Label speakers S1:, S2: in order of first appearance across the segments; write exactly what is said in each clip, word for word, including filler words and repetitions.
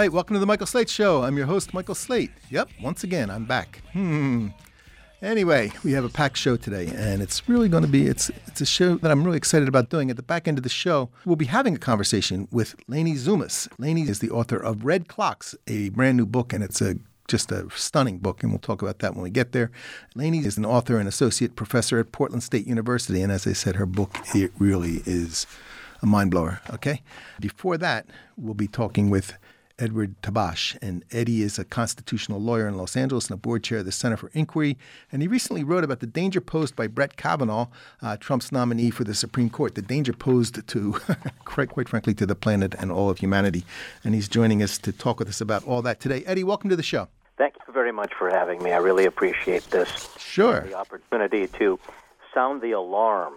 S1: right, welcome to the Michael Slate Show. I'm your host, Michael Slate. Yep, once again, I'm back. Hmm. Anyway, we have a packed show today, and it's really going to be, it's it's a show that I'm really excited about doing. At the back end of the show, we'll be having a conversation with Lainey Zumas. Lainey is the author of Red Clocks, a brand new book, and it's a just a stunning book, and we'll talk about that when we get there. Lainey is an author and associate professor at Portland State University, and as I said, her book, it really is a mind blower, okay? Before that, we'll be talking with Edward Tabash, and Eddie is a constitutional lawyer in Los Angeles and a board chair of the Center for Inquiry, and he recently wrote about the danger posed by Brett Kavanaugh, uh, Trump's nominee for the Supreme Court, the danger posed to, quite, quite frankly, to the planet and all of humanity, and he's joining us to talk with us about all that today. Eddie, welcome to the show.
S2: Thank you very much for having me. I really appreciate this.
S1: Sure.
S2: The opportunity to sound the alarm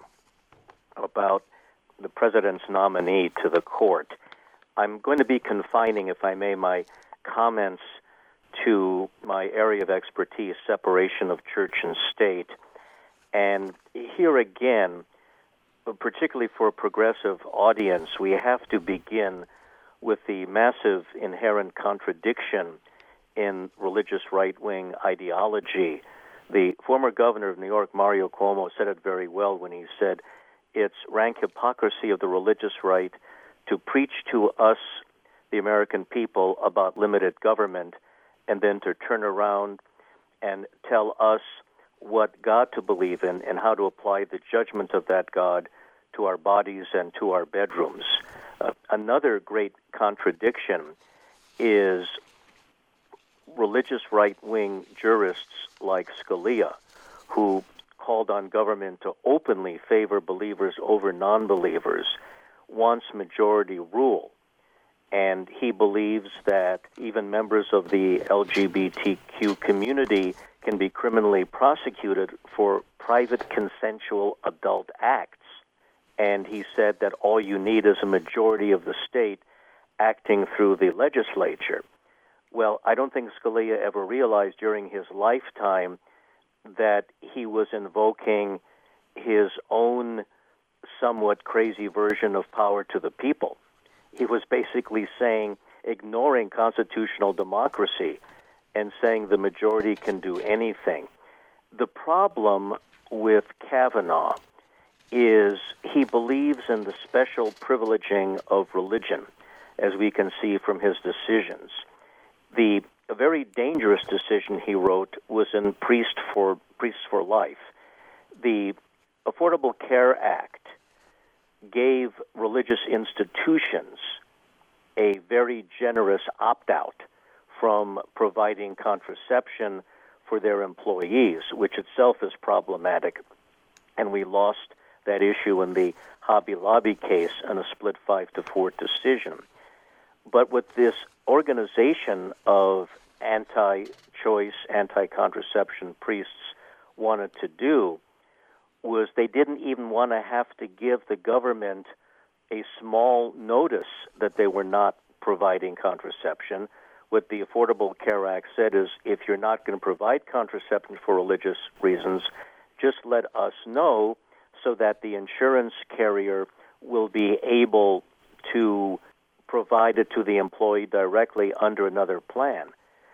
S2: about the president's nominee to the court. I'm going to be confining, if I may, my comments to my area of expertise, separation of church and state. And here again, particularly for a progressive audience, we have to begin with the massive inherent contradiction in religious right-wing ideology. The former governor of New York, Mario Cuomo, said it very well when he said, "It's rank hypocrisy of the religious right to preach to us, the American people, about limited government, and then to turn around and tell us what God to believe in and how to apply the judgment of that God to our bodies and to our bedrooms." Uh, another great contradiction is religious right-wing jurists like Scalia, who called on government to openly favor believers over non-believers, wants majority rule, and he believes that even members of the L G B T Q community can be criminally prosecuted for private consensual adult acts. And he said that all you need is a majority of the state acting through the legislature. Well, I don't think Scalia ever realized during his lifetime that he was invoking his own somewhat crazy version of power to the people. He was basically saying, ignoring constitutional democracy and saying the majority can do anything. The problem with Kavanaugh is he believes in the special privileging of religion, as we can see from his decisions. The a very dangerous decision he wrote was in Priest for Priests for Life. The Affordable Care Act gave religious institutions a very generous opt-out from providing contraception for their employees, which itself is problematic. And we lost that issue in the Hobby Lobby case in a split five to four decision. But what this organization of anti-choice, anti-contraception priests wanted to do was they didn't even want to have to give the government a small notice that they were not providing contraception. What the Affordable Care Act said is, if you're not going to provide contraception for religious reasons, just let us know so that the insurance carrier will be able to provide it to the employee directly under another plan.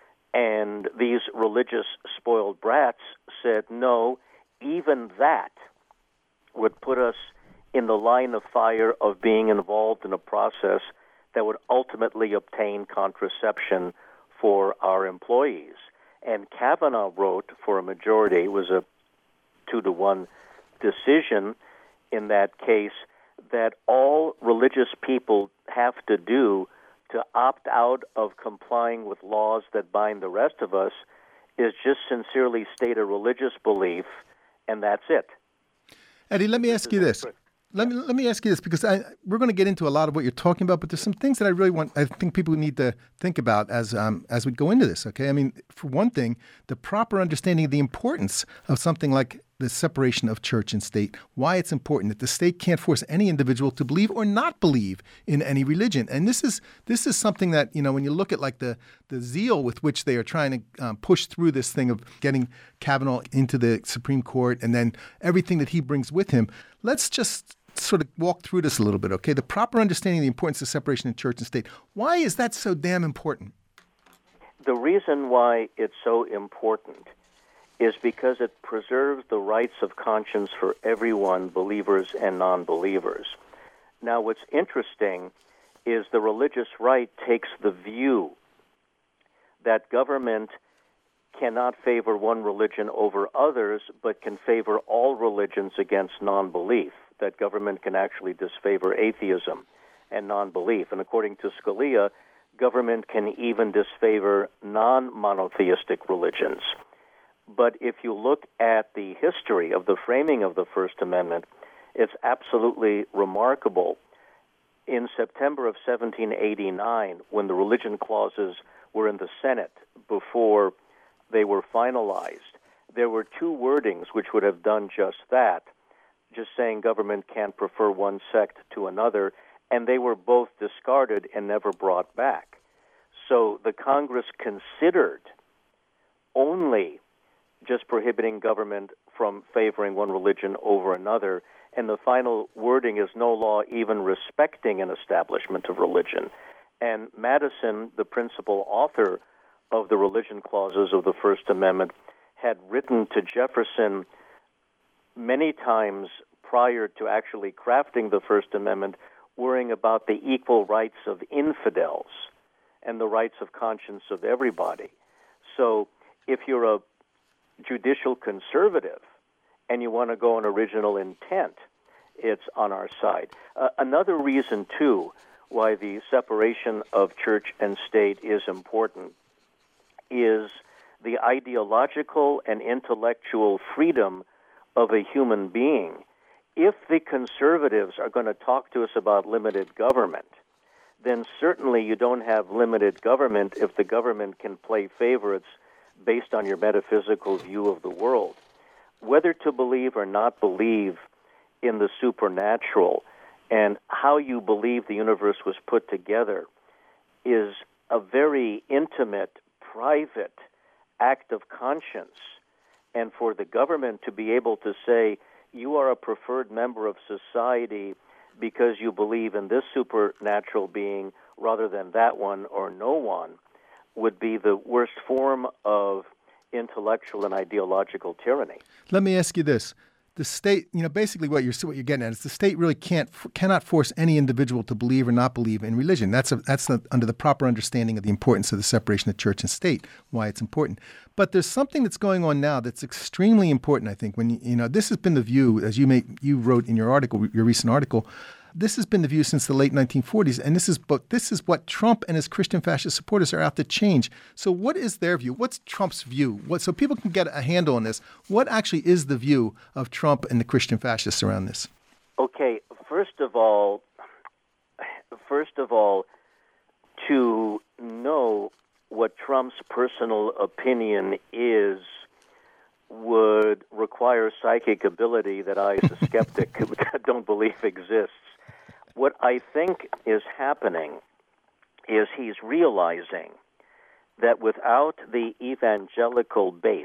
S2: And these religious spoiled brats said, no, even that would put us in the line of fire of being involved in a process that would ultimately obtain contraception for our employees. And Kavanaugh wrote for a majority, it was a two to one decision in that case, that all religious people have to do to opt out of complying with laws that bind the rest of us is just sincerely state a religious belief, and that's it.
S1: Eddie, let me ask you this. Let me let me ask you this, because I, we're going to get into a lot of what you're talking about, but there's some things that I really want, I think people need to think about as um, as we go into this, okay? I mean, for one thing, the proper understanding of the importance of something like the separation of church and state, why it's important that the state can't force any individual to believe or not believe in any religion. And this is this is something that, you know, when you look at like the, the zeal with which they are trying to um, push through this thing of getting Kavanaugh into the Supreme Court and then everything that he brings with him, let's just sort of walk through this a little bit, okay? The proper understanding of the importance of separation of church and state. Why is that so damn important?
S2: The reason why it's so important is because it preserves the rights of conscience for everyone, believers and non-believers. Now, what's interesting is the religious right takes the view that government cannot favor one religion over others, but can favor all religions against non-belief, that government can actually disfavor atheism and non-belief. And according to Scalia, government can even disfavor non-monotheistic religions. But if you look at the history of the framing of the First Amendment, it's absolutely remarkable. In September of seventeen eighty-nine, when the religion clauses were in the Senate before they were finalized, there were two wordings which would have done just that, just saying government can't prefer one sect to another, and they were both discarded and never brought back. So the Congress considered only just prohibiting government from favoring one religion over another, and the final wording is no law even respecting an establishment of religion. And Madison, the principal author of the religion clauses of the First Amendment, had written to Jefferson many times prior to actually crafting the First Amendment, worrying about the equal rights of infidels and the rights of conscience of everybody. So if you're a judicial conservative and you want to go on original intent, it's on our side. Uh, another reason, too, why the separation of church and state is important is the ideological and intellectual freedom of a human being. If the conservatives are going to talk to us about limited government, then certainly you don't have limited government if the government can play favorites based on your metaphysical view of the world. Whether to believe or not believe in the supernatural and how you believe the universe was put together is a very intimate, private act of conscience. And for the government to be able to say, you are a preferred member of society because you believe in this supernatural being rather than that one or no one, would be the worst form of intellectual and ideological tyranny.
S1: Let me ask you this. The state, you know, basically what you're what you're getting at is the state really can't cannot force any individual to believe or not believe in religion. That's a, that's a, under the proper understanding of the importance of the separation of church and state, why it's important. But there's something that's going on now that's extremely important, I think. When you, you know, this has been the view, as you may you wrote in your article, your recent article. This has been the view since the late nineteen forties, and this is but this is what Trump and his Christian fascist supporters are out to change. So what is their view? What's Trump's view? What, so people can get a handle on this. What actually is the view of Trump and the Christian fascists around this?
S2: Okay, first of all, first of all, to know what Trump's personal opinion is would require psychic ability that I, as a skeptic, don't believe exists. What I think is happening is he's realizing that without the evangelical base,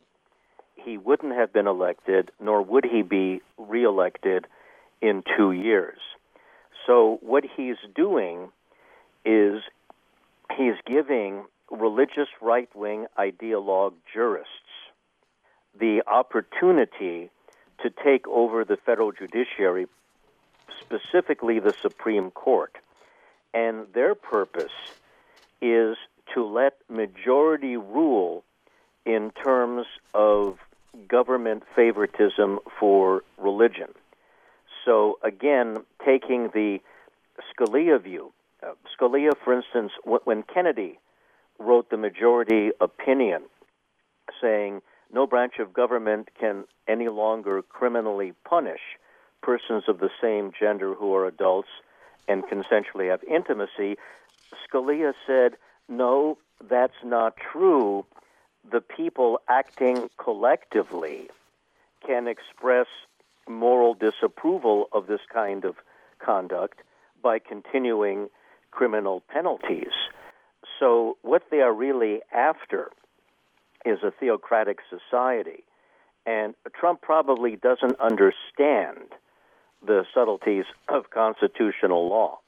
S2: he wouldn't have been elected, nor would he be reelected in two years. So what he's doing is he's giving religious right-wing ideologue jurists the opportunity to take over the federal judiciary, specifically the Supreme Court. And their purpose is to let majority rule in terms of government favoritism for religion. So again, taking the Scalia view, uh, Scalia, for instance, w- when Kennedy wrote the majority opinion saying no branch of government can any longer criminally punish persons of the same gender who are adults and consensually have intimacy, Scalia said, no, that's not true. The people acting collectively can express moral disapproval of this kind of conduct by continuing criminal penalties. So what they are really after is a theocratic society. And Trump probably doesn't understand the subtleties of constitutional law.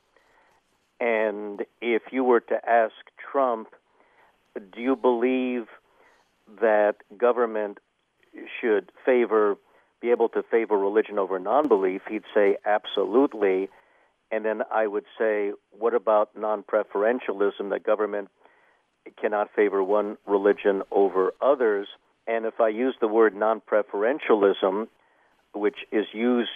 S2: And if you were to ask Trump, do you believe that government should favor, be able to favor religion over non-belief, he'd say absolutely. And then I would say, what about non-preferentialism, that government cannot favor one religion over others? And if I use the word non-preferentialism, which is used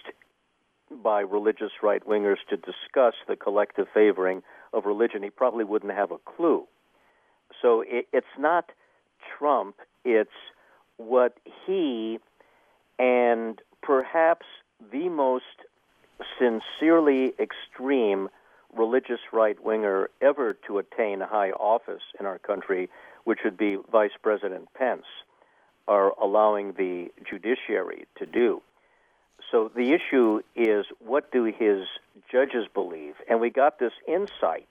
S2: by religious right-wingers to discuss the collective favoring of religion, he probably wouldn't have a clue. So it, it's not Trump, it's what he and perhaps the most sincerely extreme religious right-winger ever to attain high office in our country, which would be Vice President Pence, are allowing the judiciary to do. So the issue is, what do his judges believe? And we got this insight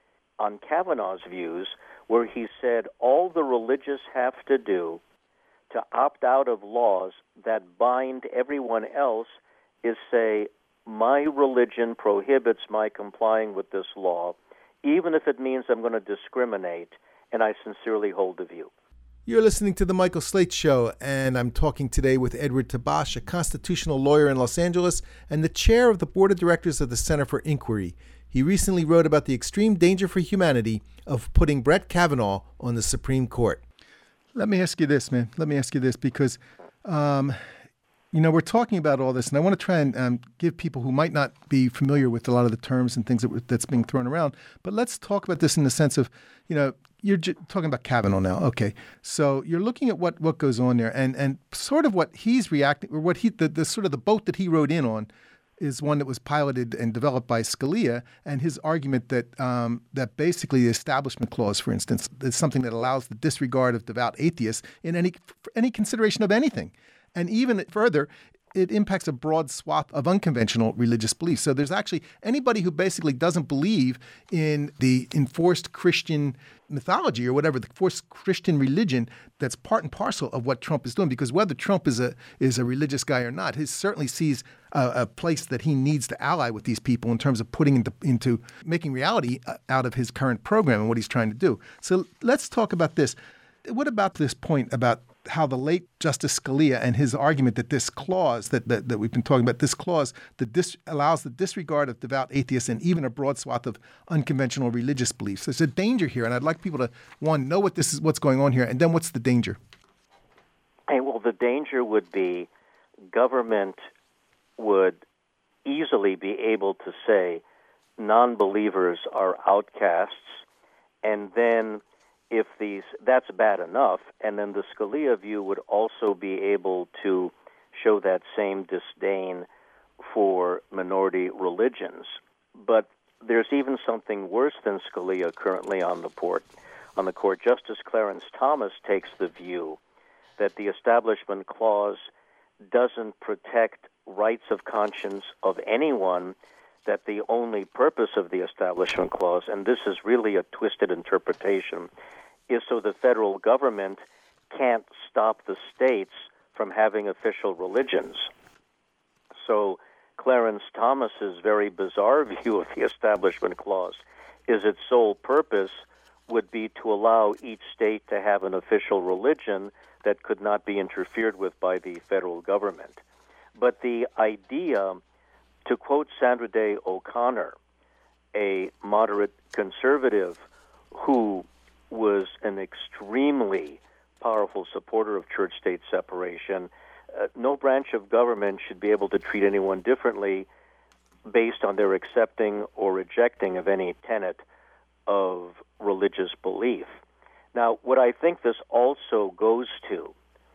S2: on Kavanaugh's views, where he said all the religious have to do to opt out of laws that bind everyone else is say, my religion prohibits my complying with this law, even if it means I'm going to discriminate, and I sincerely hold the view.
S1: You're listening to The Michael Slate Show, and I'm talking today with Edward Tabash, a constitutional lawyer in Los Angeles and the chair of the board of directors of the Center for Inquiry. He recently wrote about the extreme danger for humanity of putting Brett Kavanaugh on the Supreme Court. Let me ask you this, man. Let me ask you this, because, um, you know, we're talking about all this, and I want to try and um, give people who might not be familiar with a lot of the terms and things that, that's being thrown around. But let's talk about this in the sense of, you know, you're j- talking about Kavanaugh now. Okay. So you're looking at what, what goes on there, and, and sort of what he's reacting, or what he, the, the sort of the boat that he rode in on is one that was piloted and developed by Scalia, and his argument that um, that basically the Establishment Clause, for instance, is something that allows the disregard of devout atheists in any for any consideration of anything. And even further, it impacts a broad swath of unconventional religious beliefs. So there's actually anybody who basically doesn't believe in the enforced Christian mythology or whatever, the forced Christian religion, that's part and parcel of what Trump is doing. Because whether Trump is a is a religious guy or not, he certainly sees a, a place that he needs to ally with these people in terms of putting into, into making reality out of his current program and what he's trying to do. So let's talk about this. What about this point about how the late Justice Scalia and his argument that this clause that, that, that we've been talking about, this clause that dis- allows the disregard of devout atheists and even a broad swath of unconventional religious beliefs. There's a danger here, and I'd like people to, one, know what this is, what's going on here, and then what's the danger?
S2: Hey, well, the danger would be government would easily be able to say non-believers are outcasts, and then if these, that's bad enough, and then the Scalia view would also be able to show that same disdain for minority religions. But there's even something worse than Scalia currently on the port, on the court. Justice Clarence Thomas takes the view that the Establishment Clause doesn't protect rights of conscience of anyone, that the only purpose of the Establishment Clause, and this is really a twisted interpretation, is so the federal government can't stop the states from having official religions. So Clarence Thomas's very bizarre view of the Establishment Clause is its sole purpose would be to allow each state to have an official religion that could not be interfered with by the federal government. But the idea, to quote Sandra Day O'Connor, a moderate conservative who was an extremely powerful supporter of church-state separation, uh, no branch of government should be able to treat anyone differently based on their accepting or rejecting of any tenet of religious belief. Now, what I think this also goes to,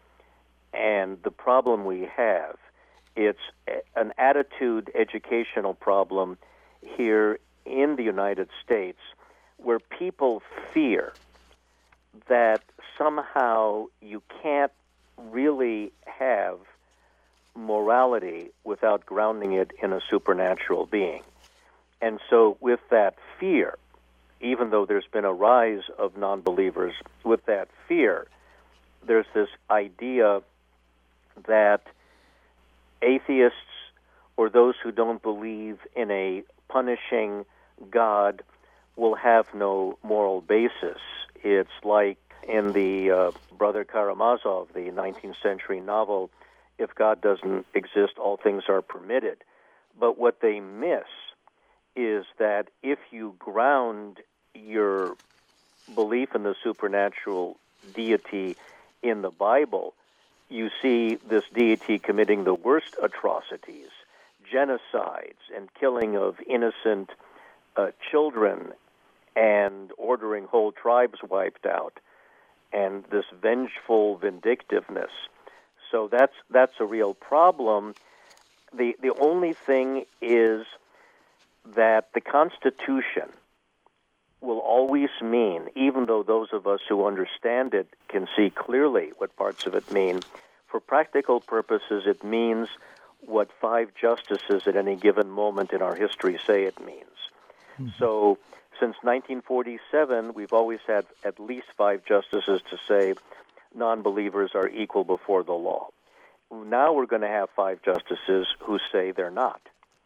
S2: and the problem we have, it's an attitude educational problem here in the United States where people fear that somehow you can't really have morality without grounding it in a supernatural being. And so with that fear, even though there's been a rise of non-believers, with that fear, there's this idea that atheists or those who don't believe in a punishing God will have no moral basis. It's like in the uh, Brother Karamazov, the nineteenth century novel, If God Doesn't Exist, All Things Are Permitted. But what they miss is that if you ground your belief in the supernatural deity in the Bible, you see this deity committing the worst atrocities, genocides and killing of innocent uh, children and ordering whole tribes wiped out, and this vengeful vindictiveness. So that's that's a real problem. The the only thing is that the Constitution will always mean, even though those of us who understand it can see clearly what parts of it mean, for practical purposes it means what five justices at any given moment in our history say it means. Mm-hmm. So since nineteen forty-seven, we've always had at least five justices to say non-believers are equal before the law. Now we're going to have five justices who say they're not.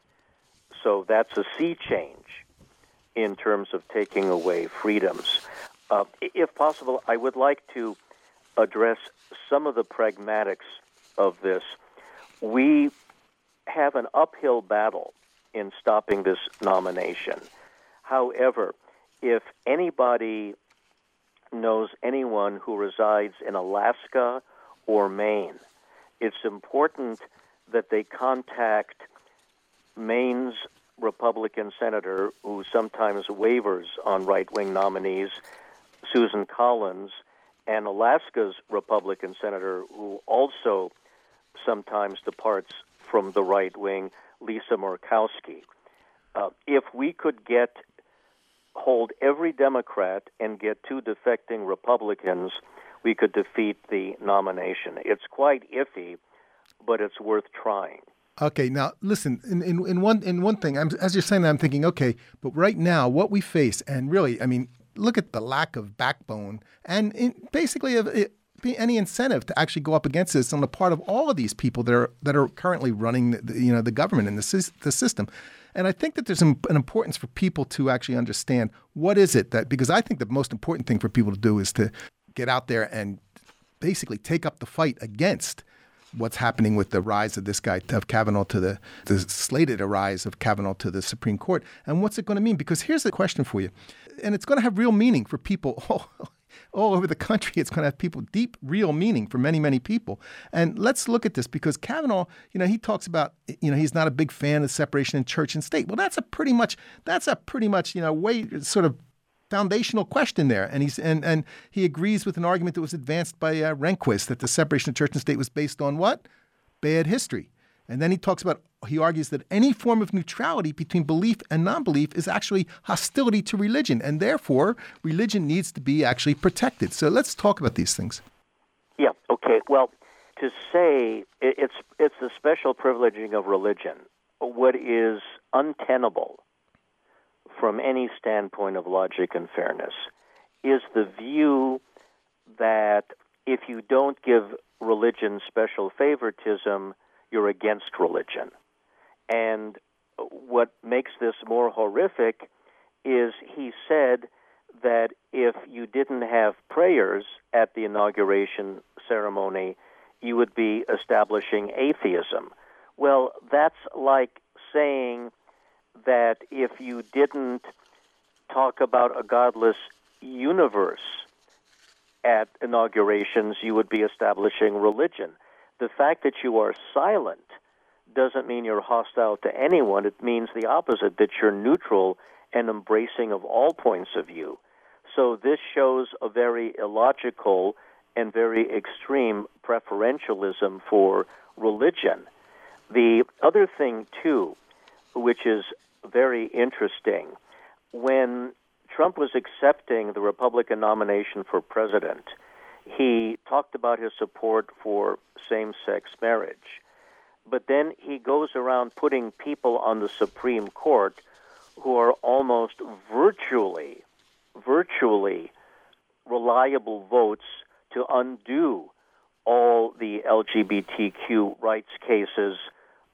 S2: So that's a sea change in terms of taking away freedoms. Uh, if possible, I would like to address some of the pragmatics of this. We have an uphill battle in stopping this nomination. However, if anybody knows anyone who resides in Alaska or Maine, it's important that they contact Maine's Republican senator, who sometimes wavers on right-wing nominees, Susan Collins, and Alaska's Republican senator, who also sometimes departs from the right wing, Lisa Murkowski. Uh, if we could get hold every Democrat and get two defecting Republicans, we could defeat the nomination. It's quite iffy, but it's worth trying.
S1: Okay, now listen. In, in, in one in one thing, I'm, as you're saying that, I'm thinking, okay, but right now, what we face, and really, I mean, look at the lack of backbone and in, basically of it, any incentive to actually go up against this on the part of all of these people that are that are currently running, the, you know, the government and the, the system. And I think that there's an importance for people to actually understand what is it that, because I think the most important thing for people to do is to get out there and basically take up the fight against what's happening with the rise of this guy, of Kavanaugh to the, the slated rise of Kavanaugh to the Supreme Court. And what's it going to mean? Because here's the question for you. And it's going to have real meaning for people all, all over the country. It's going to have people, deep, real meaning for many, many people. And let's look at this, because Kavanaugh, you know, he talks about, you know, he's not a big fan of separation in church and state. Well, that's a pretty much, that's a pretty much, you know, way sort of foundational question there, and he's and, and he agrees with an argument that was advanced by uh, Rehnquist that the separation of church and state was based on what? Bad history. And then he talks about, he argues that any form of neutrality between belief and non-belief is actually hostility to religion, and therefore religion needs to be actually protected. So let's talk about these things.
S2: Yeah. Okay. Well, to say it's it's the special privileging of religion, what is untenable from any standpoint of logic and fairness, is the view that if you don't give religion special favoritism, you're against religion. And what makes this more horrific is he said that if you didn't have prayers at the inauguration ceremony, you would be establishing atheism. Well, that's like saying that if you didn't talk about a godless universe at inaugurations, you would be establishing religion. The fact that you are silent doesn't mean you're hostile to anyone. It means the opposite, that you're neutral and embracing of all points of view. So this shows a very illogical and very extreme preferentialism for religion. The other thing, too, which is very interesting, when Trump was accepting the Republican nomination for president, he talked about his support for same-sex marriage. But then he goes around putting people on the Supreme Court who are almost virtually, virtually reliable votes to undo all the L G B T Q rights cases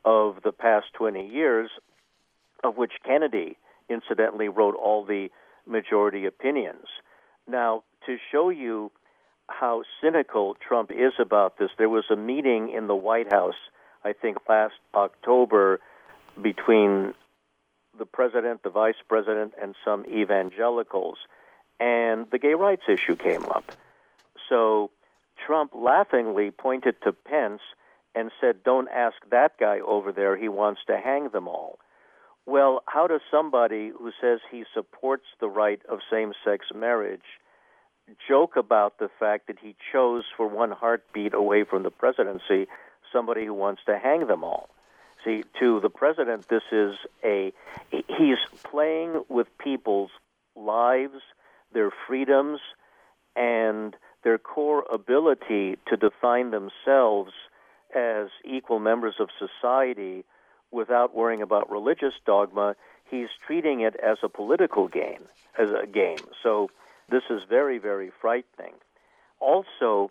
S2: of the past twenty years, of which Kennedy, incidentally, wrote all the majority opinions. Now, to show you how cynical Trump is about this, there was a meeting in the White House, I think last October, between the president, the vice president, and some evangelicals, and the gay rights issue came up. So Trump laughingly pointed to Pence and said, "Don't ask that guy over there, he wants to hang them all." Well, how does somebody who says he supports the right of same-sex marriage joke about the fact that he chose for one heartbeat away from the presidency somebody who wants to hang them all? See, to the president, this is a, he's playing with people's lives, their freedoms, and their core ability to define themselves as equal members of society without worrying about religious dogma. He's treating it as a political game, as a game. So this is very, very frightening. Also,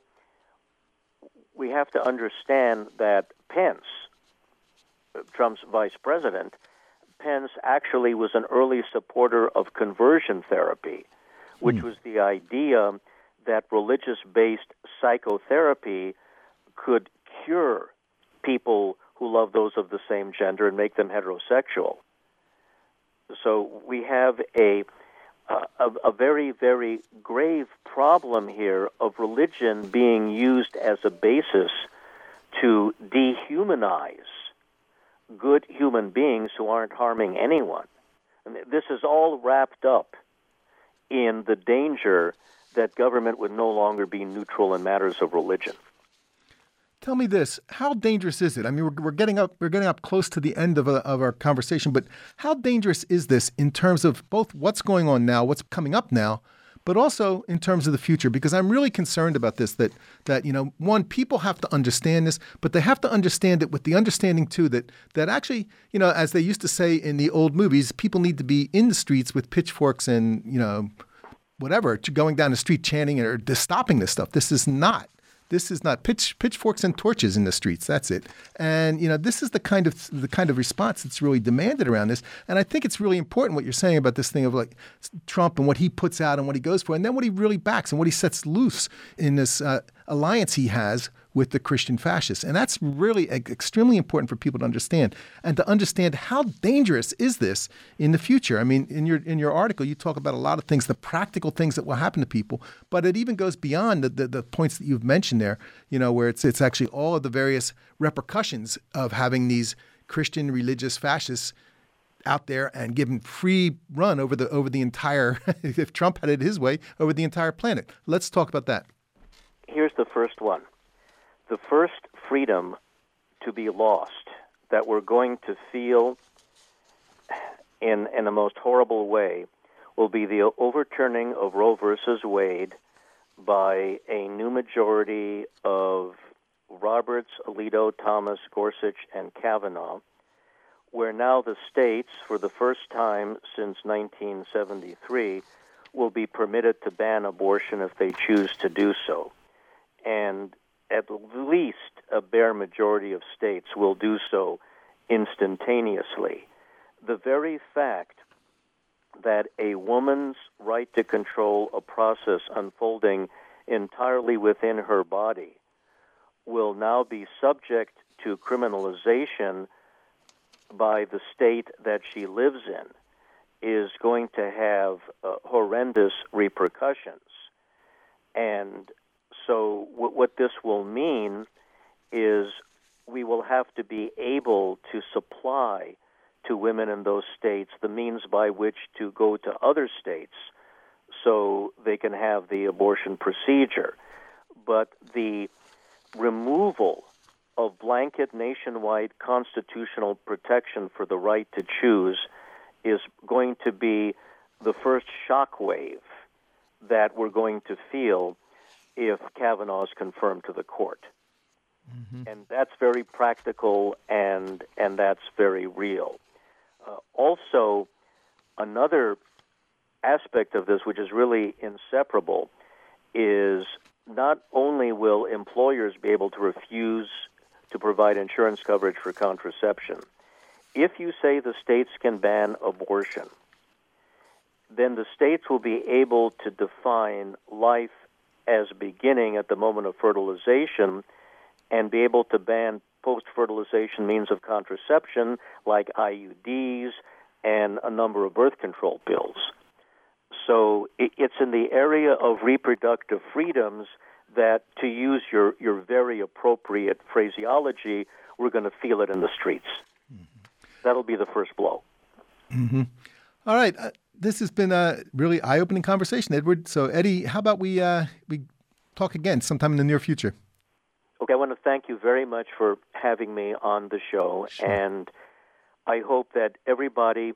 S2: we have to understand that Pence, Trump's vice president, Pence actually was an early supporter of conversion therapy, which mm. was the idea that religious-based psychotherapy could cure people who love those of the same gender and make them heterosexual. So we have a, uh, a, a very, very grave problem here of religion being used as a basis to dehumanize good human beings who aren't harming anyone. And this is all wrapped up in the danger that government would no longer be neutral in matters of religion.
S1: Tell me this: how dangerous is it? I mean, we're, we're getting up, we're getting up close to the end of a, of our conversation. But how dangerous is this in terms of both what's going on now, what's coming up now, but also in terms of the future? Because I'm really concerned about this. That that you know, one, people have to understand this, but they have to understand it with the understanding too that that actually, you know, as they used to say in the old movies, people need to be in the streets with pitchforks and you know, whatever, going down the street chanting or stopping this stuff. This is not. This is not pitch, pitchforks and torches in the streets. That's it. And you know, this is the kind of the kind of response that's really demanded around this. And I think it's really important what you're saying about this thing of like Trump and what he puts out and what he goes for, and then what he really backs and what he sets loose in this uh, alliance he has with the Christian fascists. And that's really extremely important for people to understand and to understand how dangerous is this in the future. I mean, in your in your article, you talk about a lot of things, the practical things that will happen to people, but it even goes beyond the, the, the points that you've mentioned there, you know, where it's it's actually all of the various repercussions of having these Christian religious fascists out there and given free run over the over the entire, if Trump had it his way, over the entire planet. Let's talk about that.
S2: Here's the first one. The first freedom to be lost that we're going to feel in in the most horrible way will be the overturning of Roe versus Wade by a new majority of Roberts, Alito, Thomas, Gorsuch, and Kavanaugh, where now the states, for the first time since nineteen seventy-three, will be permitted to ban abortion if they choose to do so. And at least a bare majority of states will do so instantaneously. The very fact that a woman's right to control a process unfolding entirely within her body will now be subject to criminalization by the state that she lives in is going to have uh, horrendous repercussions. And so w- what this will mean is we will have to be able to supply to women in those states the means by which to go to other states so they can have the abortion procedure. But the removal of blanket nationwide constitutional protection for the right to choose is going to be the first shockwave that we're going to feel if Kavanaugh is confirmed to the court. Mm-hmm. And that's very practical and and that's very real. Uh, also, another aspect of this, which is really inseparable, is not only will employers be able to refuse to provide insurance coverage for contraception. If you say the states can ban abortion, then the states will be able to define life as beginning at the moment of fertilization and be able to ban post-fertilization means of contraception like I U Ds and a number of birth control pills. So it's in the area of reproductive freedoms that, to use your, your very appropriate phraseology, we're going to feel it in the streets. Mm-hmm. That'll be the first blow.
S1: Mm-hmm. All right. Uh, this has been a really eye-opening conversation, Edward. So, Eddie, how about we uh, we talk again sometime in the near future?
S2: Okay, I want to thank you very much for having me on the show,
S1: sure.
S2: and I hope that everybody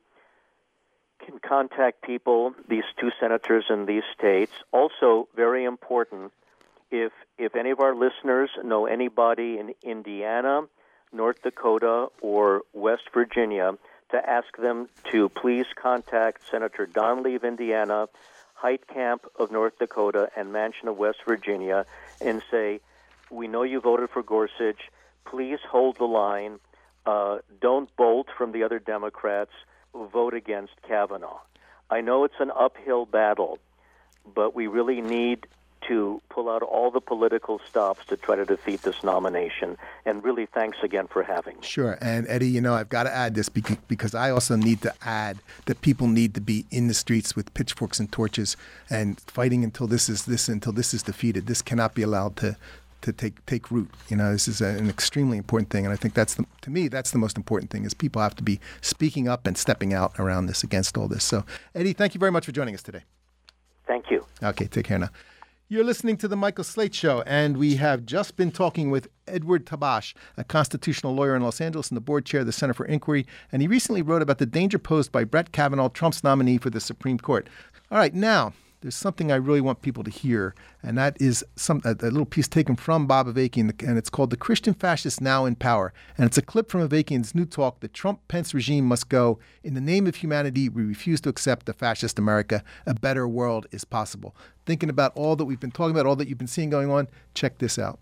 S2: can contact people, these two senators in these states. Also, very important, if if any of our listeners know anybody in Indiana, North Dakota, or West Virginia, to ask them to please contact Senator Donnelly of Indiana, Heitkamp of North Dakota, and Manchin of West Virginia, and say, we know you voted for Gorsuch. Please hold the line. Uh, don't bolt from the other Democrats. Vote against Kavanaugh. I know it's an uphill battle, but we really need to pull out all the political stops to try to defeat this nomination. And really, thanks again for having me.
S1: Sure. And Eddie, you know, I've got to add this because I also need to add that people need to be in the streets with pitchforks and torches and fighting until this is this until this is defeated. This cannot be allowed to to take take root. You know, this is a, an extremely important thing. And I think that's, the, to me, that's the most important thing is people have to be speaking up and stepping out around this, against all this. So, Eddie, thank you very much for joining us today.
S2: Thank you.
S1: Okay, take care now. You're listening to The Michael Slate Show, and we have just been talking with Edward Tabash, a constitutional lawyer in Los Angeles and the board chair of the Center for Inquiry, and he recently wrote about the danger posed by Brett Kavanaugh, Trump's nominee for the Supreme Court. All right, now, there's something I really want people to hear, and that is some a, a little piece taken from Bob Avakian, and it's called The Christian Fascists Now in Power. And it's a clip from Avakian's new talk, The Trump-Pence Regime Must Go. In the name of humanity, we refuse to accept the fascist America. A better world is possible. Thinking about all that we've been talking about, all that you've been seeing going on, check this out.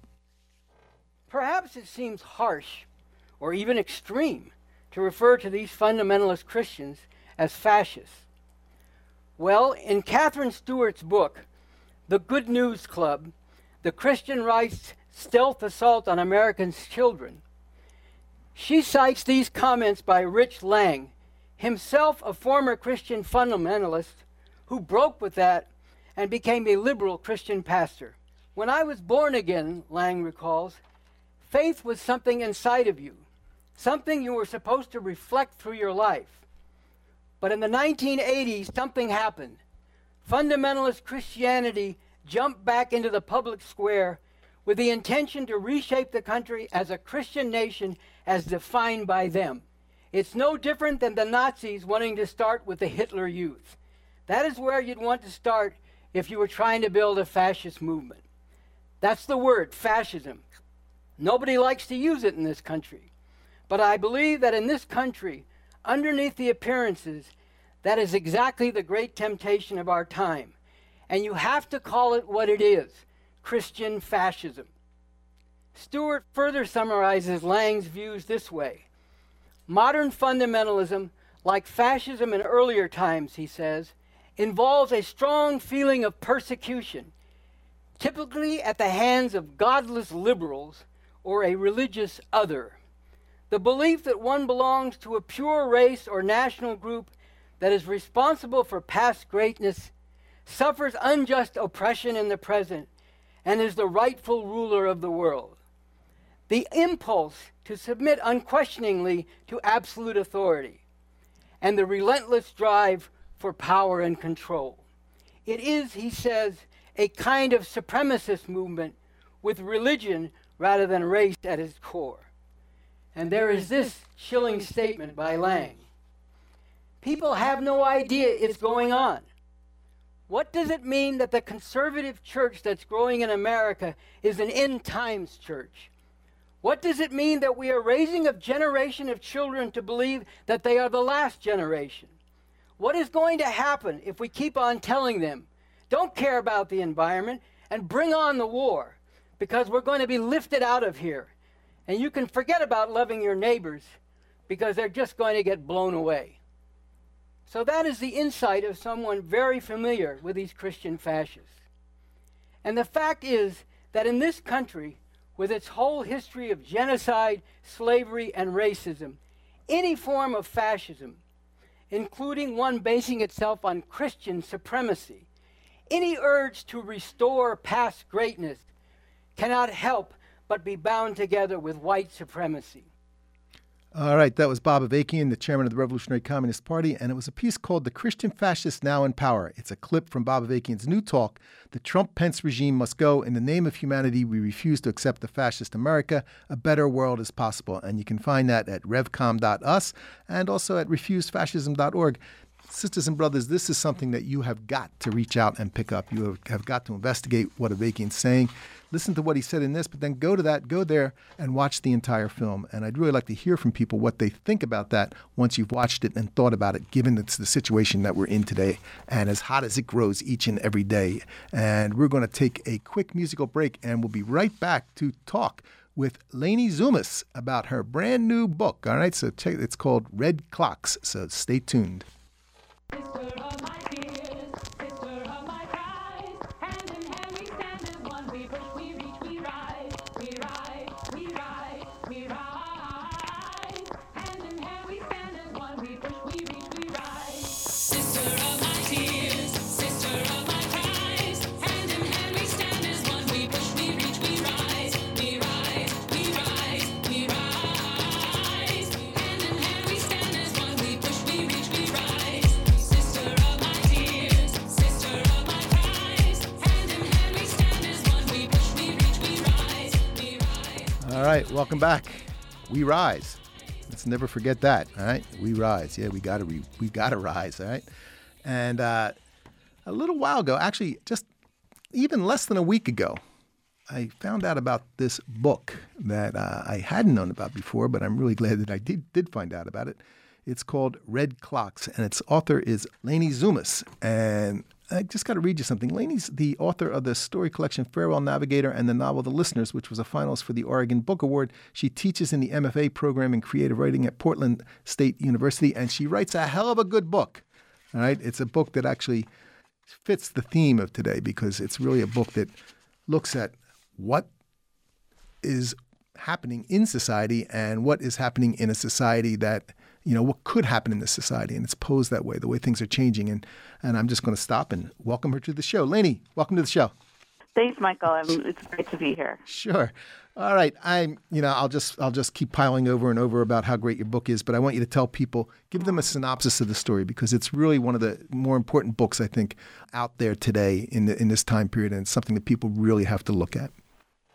S3: Perhaps it seems harsh or even extreme to refer to these fundamentalist Christians as fascists. Well, in Catherine Stewart's book, The Good News Club, The Christian Right's Stealth Assault on Americans' Children, she cites these comments by Rich Lang, himself a former Christian fundamentalist who broke with that and became a liberal Christian pastor. When I was born again, Lang recalls, faith was something inside of you, something you were supposed to reflect through your life. But in the nineteen eighties, something happened. Fundamentalist Christianity jumped back into the public square with the intention to reshape the country as a Christian nation as defined by them. It's no different than the Nazis wanting to start with the Hitler Youth. That is where you'd want to start if you were trying to build a fascist movement. That's the word, fascism. Nobody likes to use it in this country. But I believe that in this country, underneath the appearances, that is exactly the great temptation of our time. And you have to call it what it is, Christian fascism. Stewart further summarizes Lang's views this way. Modern fundamentalism, like fascism in earlier times, he says, involves a strong feeling of persecution, typically at the hands of godless liberals or a religious other. The belief that one belongs to a pure race or national group that is responsible for past greatness, suffers unjust oppression in the present, and is the rightful ruler of the world. The impulse to submit unquestioningly to absolute authority, and the relentless drive for power and control. It is, he says, a kind of supremacist movement with religion rather than race at its core. And there is this chilling statement by Lang. People have no idea it's going on. What does it mean that the conservative church that's growing in America is an end times church? What does it mean that we are raising a generation of children to believe that they are the last generation? What is going to happen if we keep on telling them, don't care about the environment and bring on the war, because we're going to be lifted out of here? And you can forget about loving your neighbors because they're just going to get blown away. So that is the insight of someone very familiar with these Christian fascists. And the fact is that in this country, with its whole history of genocide, slavery, and racism, any form of fascism, including one basing itself on Christian supremacy, any urge to restore past greatness cannot help but be bound together with white supremacy.
S1: All right, that was Bob Avakian, the chairman of the Revolutionary Communist Party, and it was a piece called The Christian Fascists Now in Power. It's a clip from Bob Avakian's new talk, The Trump-Pence Regime Must Go. In the name of humanity, we refuse to accept a fascist America. A better world is possible. And you can find that at revcom dot u s and also at refused fascism dot org. Sisters and brothers, this is something that you have got to reach out and pick up. You have, have got to investigate what Avakian's saying. Listen to what he said in this, but then go to that, go there and watch the entire film. And I'd really like to hear from people what they think about that once you've watched it and thought about it, given it's the situation that we're in today and as hot as it grows each and every day. And we're going to take a quick musical break, and we'll be right back to talk with Lainey Zumas about her brand new book. All right, so check, it's called Red Clocks, so stay tuned.
S4: Sister of my tears, sister of my cries, hand in hand we stand as one, we push, we reach, we rise, we rise, we rise, we rise, hand in hand we stand as one, we push, we reach, we rise. Sister of my tears, sister of my cries, hand in hand we stand as one, we push, we reach, we rise, we rise, we rise, we rise, hand in hand we stand as one, we push, we reach, we rise.
S1: All right, welcome back. We rise. Let's never forget that. All right, we rise. Yeah, we gotta re- we gotta rise. All right, and uh, a little while ago, actually, just even less than a week ago, I found out about this book that uh, I hadn't known about before, but I'm really glad that I did did find out about it. It's called Red Clocks, and its author is Lainey Zumas. And I just got to read you something. Lainey's the author of the story collection Farewell Navigator and the novel The Listeners, which was a finalist for the Oregon Book Award. She teaches in the M F A program in creative writing at Portland State University, and she writes a hell of a good book. All right, it's a book that actually fits the theme of today because it's really a book that looks at what is happening in society and what is happening in a society that, you know, what could happen in this society. And it's posed that way, the way things are changing. And, and I'm just going to stop and welcome her to the show. Lainey, welcome to the show.
S5: Thanks, Michael. I'm, it's great to be here.
S1: Sure. All right. I'm, you know, I'll just, I'll just keep piling over and over about how great your book is, but I want you to tell people, give them a synopsis of the story because it's really one of the more important books, I think, out there today in the, in this time period. And it's something that people really have to look at.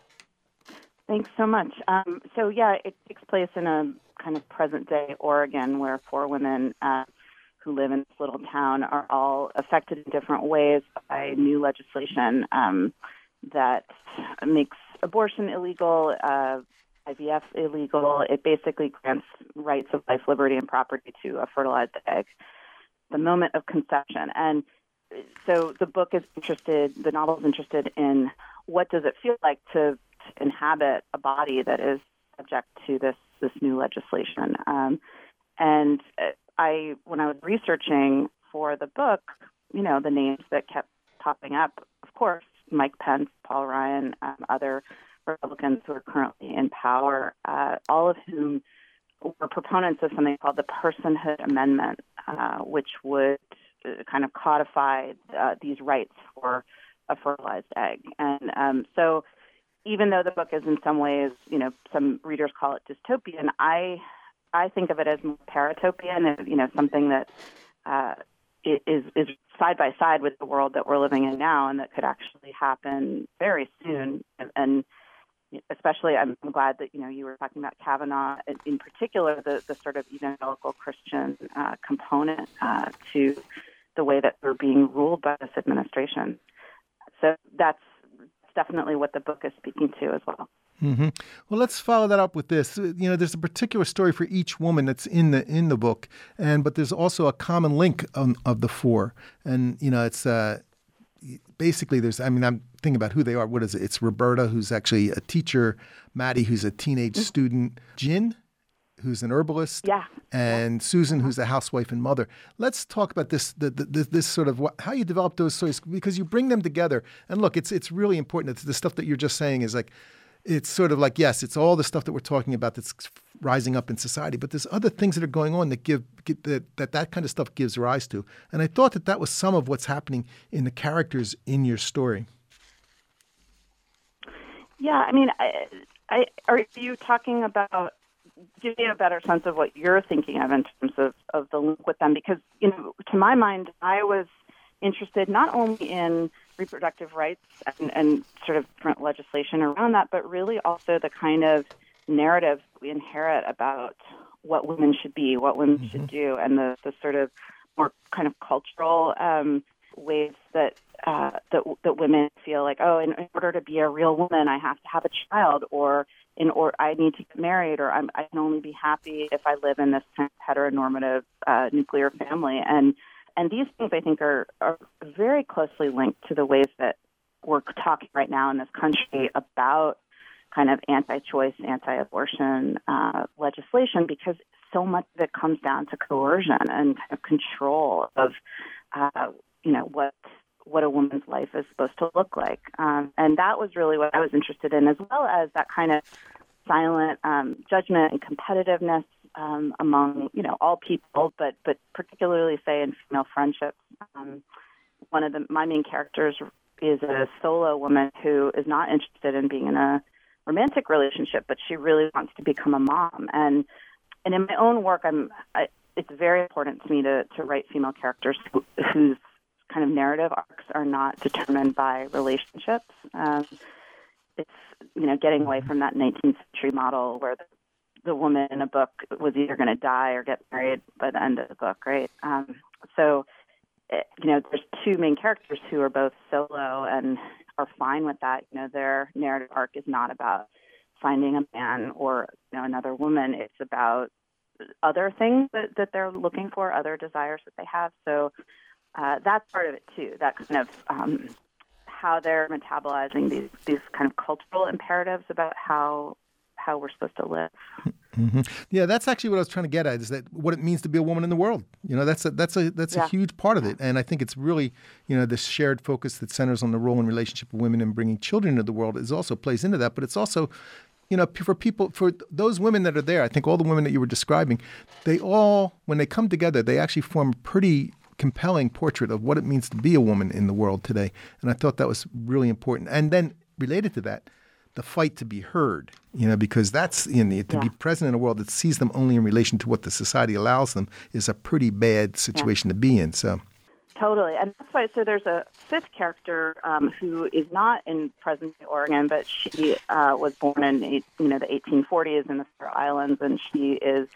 S5: Thanks so much. Um, so, yeah, it takes place in a kind of present-day Oregon where four women uh, who live in this little town are all affected in different ways by new legislation um, that makes abortion illegal, uh, I V F illegal. It basically grants rights of life, liberty, and property to a fertilized egg, the moment of conception. And so the book is interested, the novel is interested in what does it feel like to inhabit a body that is subject to this this new legislation. Um, and I, when I was researching for the book, you know, the names that kept popping up, of course, Mike Pence, Paul Ryan, um, other Republicans who are currently in power, uh, all of whom were proponents of something called the Personhood Amendment, uh, which would kind of codify uh, these rights for a fertilized egg. And um, so even though the book is in some ways, you know, some readers call it dystopian, I I think of it as more paratopian, you know, something that uh, is is side by side with the world that we're living in now and that could actually happen very soon. And, and especially, I'm glad that, you know, you were talking about Kavanaugh, in particular, the, the sort of evangelical Christian uh, component uh, to the way that we're being ruled by this administration. So that's definitely what the book is speaking to as well.
S1: Mm-hmm. Well, let's follow that up with this. You know, there's a particular story for each woman that's in the in the book, and but there's also a common link of, of the four. And you know, it's uh, basically there's. I mean, I'm thing about who they are. What is it? It's Roberta, who's actually a teacher, Maddie, who's a teenage mm-hmm. student, Jin, who's an herbalist,
S5: yeah.
S1: and Susan, who's a housewife and mother. Let's talk about this, the, the, this sort of what, how you develop those stories, because you bring them together. And look, it's it's really important. It's the stuff that you're just saying is like, it's sort of like, yes, it's all the stuff that we're talking about that's rising up in society, but there's other things that are going on that give, get, that, that that kind of stuff gives rise to. And I thought that that was some of what's happening in the characters in your story.
S5: Yeah, I mean, I, I, are you talking about, give me a better sense of what you're thinking of in terms of, of the link with them? Because, you know, to my mind, I was interested not only in reproductive rights and, and sort of different legislation around that, but really also the kind of narrative we inherit about what women should be, what women mm-hmm. should do, and the, the sort of more kind of cultural um, ways that, uh, that that women feel like, oh, in, in order to be a real woman, I have to have a child, or in or I need to get married, or I'm, I can only be happy if I live in this kind of heteronormative uh, nuclear family. And and these things, I think, are, are very closely linked to the ways that we're talking right now in this country about kind of anti-choice, anti-abortion uh, legislation, because so much of it comes down to coercion and kind of control of, uh, you know, what what a woman's life is supposed to look like. Um, and that was really what I was interested in, as well as that kind of silent um, judgment and competitiveness um, among, you know, all people, but but particularly, say, in female friendships. Um, one of the my main characters is a solo woman who is not interested in being in a romantic relationship, but she really wants to become a mom. And and in my own work, I'm I, it's very important to me to to write female characters who, whose kind of narrative arcs are not determined by relationships. Um, it's, you know, getting away from that nineteenth century model where the, the woman in a book was either going to die or get married by the end of the book, right? Um, so, it, you know, there's two main characters who are both solo and are fine with that. You know, their narrative arc is not about finding a man or, you know, another woman. It's about other things that, that they're looking for, other desires that they have. So uh, that's part of it too. That kind of um, how they're metabolizing these these kind of cultural imperatives about how how we're supposed to live.
S1: Mm-hmm. Yeah, that's actually what I was trying to get at, is that what it means to be a woman in the world. You know, that's a, that's a that's yeah. a huge part of it. And I think it's really, you know, this shared focus that centers on the role and relationship of women in bringing children into the world is also plays into that. But it's also, you know, for people, for those women that are there, I think all the women that you were describing, they all, when they come together, they actually form a pretty compelling portrait of what it means to be a woman in the world today. And I thought that was really important. And then related to that, the fight to be heard, you know, because that's, you know, to yeah. be present in a world that sees them only in relation to what the society allows them is a pretty bad situation yeah. to be in. So,
S5: totally. And that's why, so there's a fifth character um, who is not in present-day Oregon, but she uh, was born in, you know, the eighteen forties in the Faroe Islands, and she is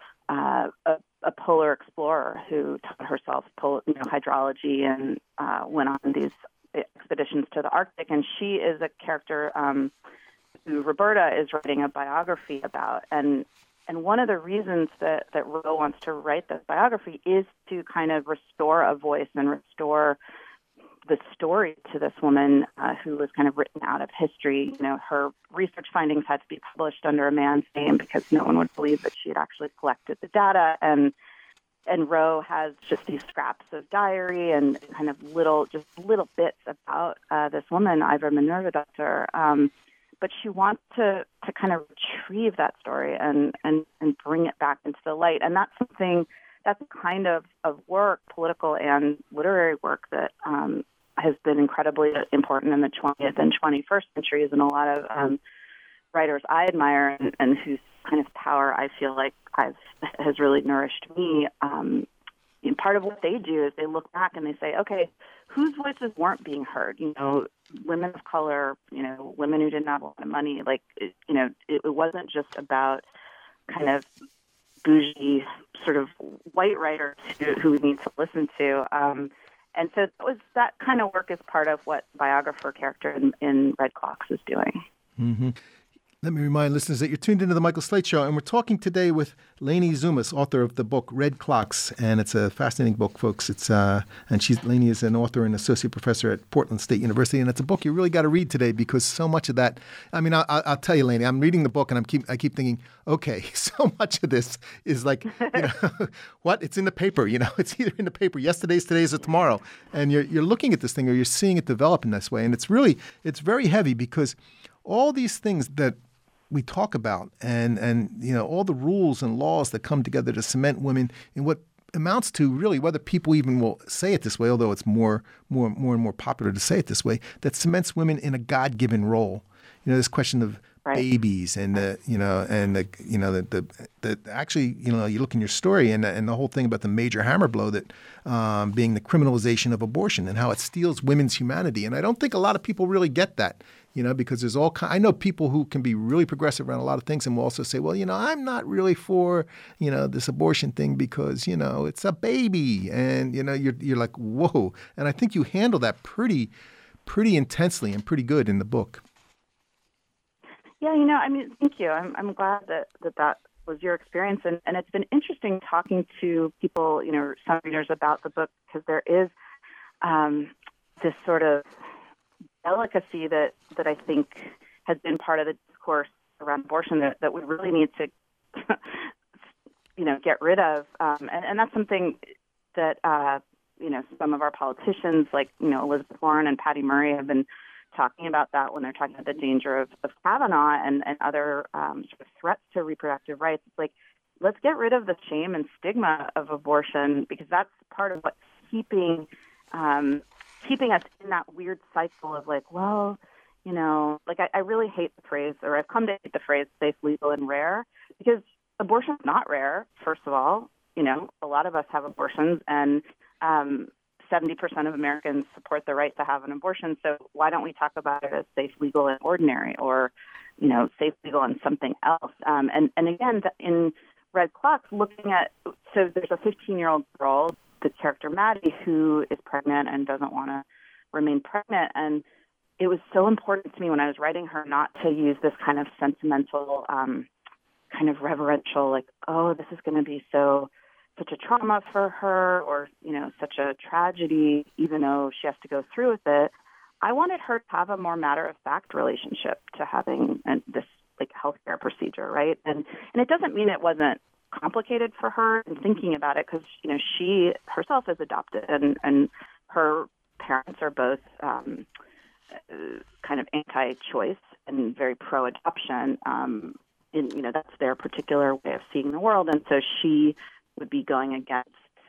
S5: uh, a, a polar explorer who taught herself, pol- you know, hydrology and uh, went on these expeditions to the Arctic. And she is a character um, who Roberta is writing a biography about. And and one of the reasons that, that Roe wants to write this biography is to kind of restore a voice and restore the story to this woman uh, who was kind of written out of history. You know, her research findings had to be published under a man's name because no one would believe that she had actually collected the data. And And Roe has just these scraps of diary and kind of little, just little bits about uh, this woman, Ivor Minervadottir. Um, but she wants to, to kind of retrieve that story and, and, and bring it back into the light. And that's something, that's a kind of, of work, political and literary work, that um, has been incredibly important in the twentieth and twenty-first centuries. And a lot of um, writers I admire and, and whose kind of power I feel like I've, has really nourished me. Um, and part of what they do is they look back and they say, okay, whose voices weren't being heard? You know, women of color, you know, women who didn't have a lot of money. Like, it, you know, it, it wasn't just about kind of bougie sort of white writers who, who we need to listen to. Um, and so that was that kind of work is part of what biographer character in, in Red Clocks is doing.
S1: Mm-hmm. Let me remind listeners that you're tuned into the Michael Slate Show, and we're talking today with Lainey Zumas, author of the book Red Clocks, and it's a fascinating book, folks. It's uh, and she's Lainey is an author and associate professor at Portland State University, and it's a book you really got to read today because so much of that. I mean, I, I'll tell you, Lainey, I'm reading the book and I'm keep I keep thinking, okay, so much of this is like, you know, what? It's in the paper, you know, it's either in the paper yesterday's, today's, or tomorrow, and you're you're looking at this thing or you're seeing it develop in this way, and it's really it's very heavy because all these things that we talk about and, and, you know, all the rules and laws that come together to cement women in what amounts to really, whether people even will say it this way, although it's more, more, more and more popular to say it this way, that cements women in a God-given role. You know, this question of right. babies and the, you know, and the, you know, the, the, the actually, you know, you look in your story and, and the whole thing about the major hammer blow that um, being the criminalization of abortion and how it steals women's humanity. And I don't think a lot of people really get that. You know, because there's all kind, I know people who can be really progressive around a lot of things and will also say, well, you know, I'm not really for, you know, this abortion thing because, you know, it's a baby. And, you know, you're you're like, whoa. And I think you handle that pretty, pretty intensely and pretty good in the book.
S5: Yeah, you know, I mean, thank you. I'm I'm glad that that, that was your experience. And, and it's been interesting talking to people, you know, some readers about the book because there is um, this sort of delicacy that, that I think has been part of the discourse around abortion that, that we really need to, you know, get rid of. Um, and, and that's something that, uh, you know, some of our politicians like, you know, Elizabeth Warren and Patty Murray have been talking about that when they're talking about the danger of, of Kavanaugh and, and other um, sort of threats to reproductive rights. It's like, let's get rid of the shame and stigma of abortion because that's part of what's keeping um, keeping us in that weird cycle of like, well, you know, like I, I really hate the phrase, or I've come to hate the phrase safe, legal, and rare, because abortion is not rare, first of all. You know, a lot of us have abortions, and um, seventy percent of Americans support the right to have an abortion, so why don't we talk about it as safe, legal, and ordinary, or, you know, safe, legal, and something else? Um, and, and again, in Red Clocks, looking at, so there's a fifteen-year-old girl, the character Maddie, who is pregnant and doesn't want to remain pregnant. And it was so important to me when I was writing her not to use this kind of sentimental, um, kind of reverential, like, oh, this is going to be so, such a trauma for her or, you know, such a tragedy, even though she has to go through with it. I wanted her to have a more matter-of-fact relationship to having an, this, like, healthcare procedure, right? And and it doesn't mean it wasn't complicated for her in thinking about it because, you know, she herself is adopted and, and her parents are both um, kind of anti-choice and very pro-adoption. Um, and, you know, that's their particular way of seeing the world. And so she would be going against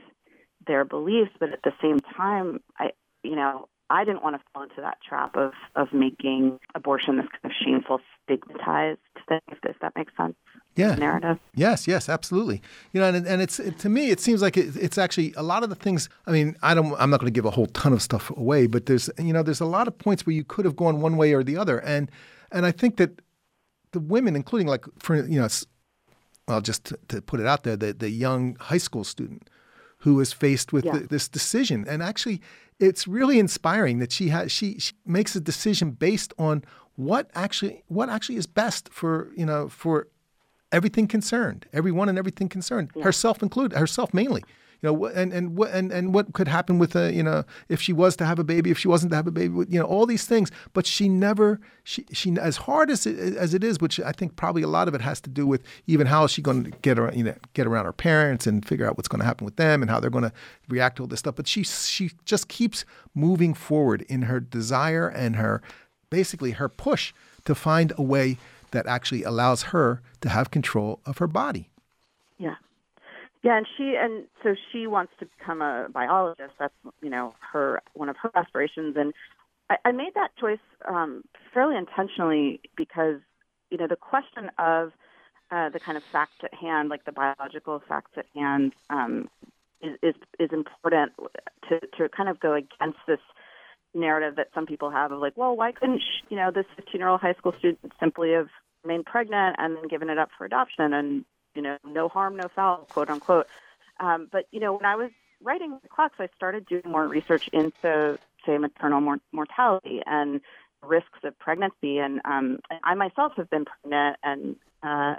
S5: their beliefs. But at the same time, I, you know, I didn't want to fall into that trap of, of making abortion this kind of shameful, stigmatized thing, if, if that makes sense.
S1: Yeah.
S5: Narrative.
S1: Yes, yes, absolutely. You know, and, and it's it, to me, it seems like it, it's actually a lot of the things. I mean, I don't. I'm not going to give a whole ton of stuff away, but there's you know, there's a lot of points where you could have gone one way or the other, and and I think that the women, including like for you know, well, just to, to put it out there, the the young high school student who is faced with
S5: yeah.
S1: the, this decision, and actually, it's really inspiring that she has she, she makes a decision based on what actually what actually is best for you know for. Everything concerned, everyone and everything concerned, yeah. herself included, herself mainly. You know, and and what and, and what could happen with a you know if she was to have a baby, if she wasn't to have a baby, you know, all these things. But she never, she she as hard as it, as it is, which I think probably a lot of it has to do with even how is she going to get around, you know, get around her parents and figure out what's going to happen with them and how they're going to react to all this stuff. But she she just keeps moving forward in her desire and her basically her push to find a way that actually allows her to have control of her body.
S5: Yeah. Yeah, and she and so she wants to become a biologist. That's, you know, her one of her aspirations. And I, I made that choice um, fairly intentionally because, you know, the question of uh, the kind of facts at hand, like the biological facts at hand, um, is, is is important to, to kind of go against this narrative that some people have of like, well, why couldn't she, you know, this fifteen-year-old high school student simply have remained pregnant and then given it up for adoption and, you know, no harm, no foul, quote unquote. Um, but, you know, when I was writing the Clocks, I started doing more research into, say, maternal mor- mortality and risks of pregnancy. And um, I myself have been pregnant, and uh,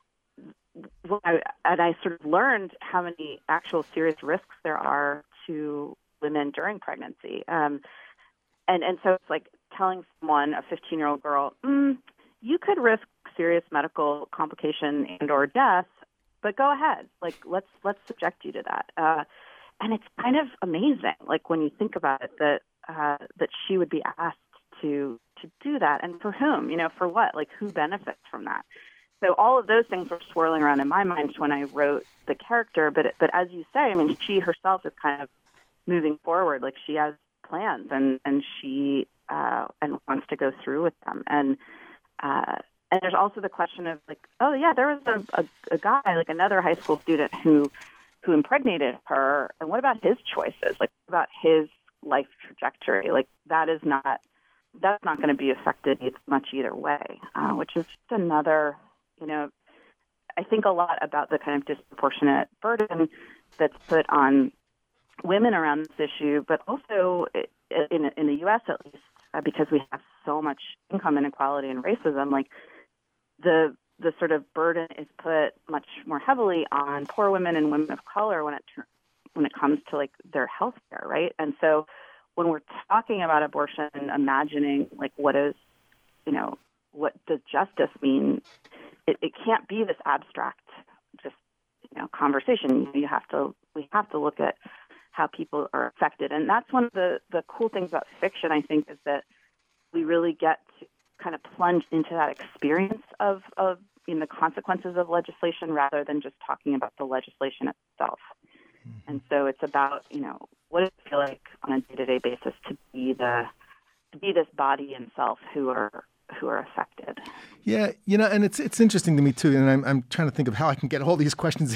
S5: I, and I sort of learned how many actual serious risks there are to women during pregnancy. Um, and, and so it's like telling someone, a fifteen-year-old girl, mm, you could risk serious medical complication and or death, but go ahead. Like, let's let's subject you to that. Uh, and it's kind of amazing, like when you think about it, that uh, that she would be asked to to do that, and for whom? You know, for what? Like, who benefits from that? So all of those things were swirling around in my mind when I wrote the character. But but as you say, I mean, she herself is kind of moving forward. Like, she has plans, and and she uh, and wants to go through with them. And uh, and there's also the question of like, oh yeah, there was a, a, a guy, like another high school student who who impregnated her, and what about his choices? Like, what about his life trajectory? Like, that is not that's not going to be affected much either way, uh, which is just another, you know, I think a lot about the kind of disproportionate burden that's put on women around this issue, but also in in the U S at least, uh, because we have so much income inequality and racism, like the the sort of burden is put much more heavily on poor women and women of color when it when it comes to like their health care, right? And so when we're talking about abortion and imagining like what is, you know, what does justice mean, it, it can't be this abstract, just, you know, conversation. You have to we have to look at how people are affected, and that's one of the the cool things about fiction, I think, is that we really get to kind of plunge into that experience of of you know, the consequences of legislation rather than just talking about the legislation itself. Mm-hmm. And so it's about, you know, what does it feel like on a day-to-day basis to be the to be this body and self who are who are affected.
S1: Yeah, you know, and it's it's interesting to me too, and I'm I'm trying to think of how I can get all these questions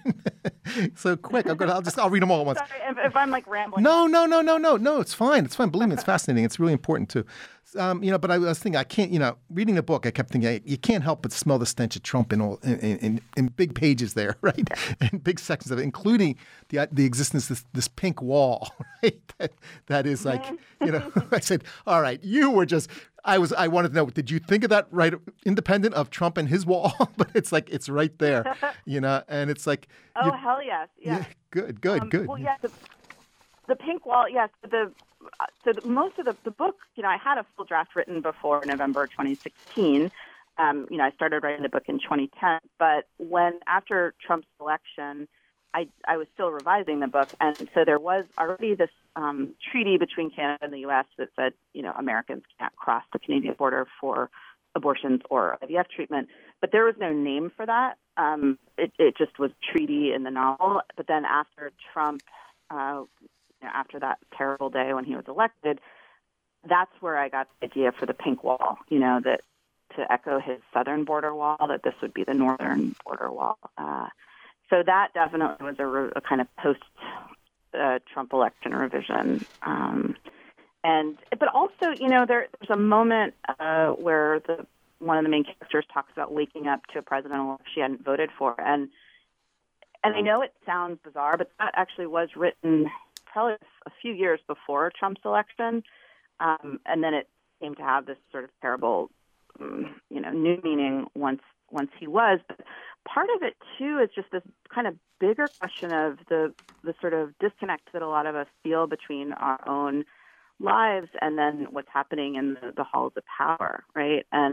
S1: in so quick. I'm gonna I'll just I'll read them all at once.
S5: Sorry if, if I'm like rambling.
S1: No, no, no, no, no, no. It's fine. It's fine. Believe me, it's fascinating. It's really important too. Um, you know, but I was thinking, I can't. You know, reading the book, I kept thinking, you can't help but smell the stench of Trump in all in, in, in big pages there, right? In big sections of it, including the the existence of this, this pink wall, right? That, that is like, you know, I said, all right, you were just. I was. I wanted to know. Did you think of that right, independent of Trump and his wall? But it's like it's right there, you know. And it's like,
S5: oh
S1: you,
S5: hell yes, yes.
S1: Yeah, good, good,
S5: um,
S1: good.
S5: Well, yes, the, the pink wall. Yes, the so the, most of the the book. You know, I had a full draft written before November twenty sixteen. Um, you know, I started writing the book in twenty ten. But when after Trump's election, I I was still revising the book, and so there was already this um, treaty between Canada and the U S that said, you know, Americans can't cross the Canadian border for abortions or I V F treatment. But there was no name for that. Um, it, it just was treaty in the novel. But then after Trump, uh, you know, after that terrible day when he was elected, that's where I got the idea for the pink wall. You know, that to echo his southern border wall, that this would be the northern border wall. Uh, So that definitely was a, re- a kind of post-Trump uh, election revision. Um, and but also, you know, there, there's a moment uh, where the one of the main characters talks about waking up to a president she hadn't voted for. And and I know it sounds bizarre, but that actually was written probably a few years before Trump's election. Um, and then it came to have this sort of terrible, um, you know, new meaning once once he was. But part of it, too, is just this kind of bigger question of the the sort of disconnect that a lot of us feel between our own lives and then what's happening in the, the halls of power, right? And